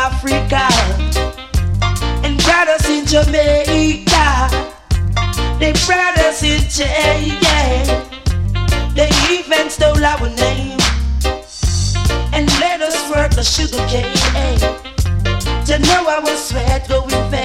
Africa and brought us in Jamaica. They brought us in China. They even stole our name and let us work the sugar cane to know our sweat going fast.